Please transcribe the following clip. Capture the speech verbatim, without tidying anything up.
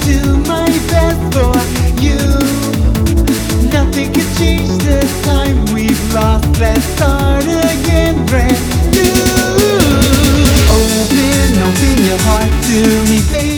do my best for you. Nothing can change the time we've lost. Let's start again, brand new. Open, open your heart to me, baby.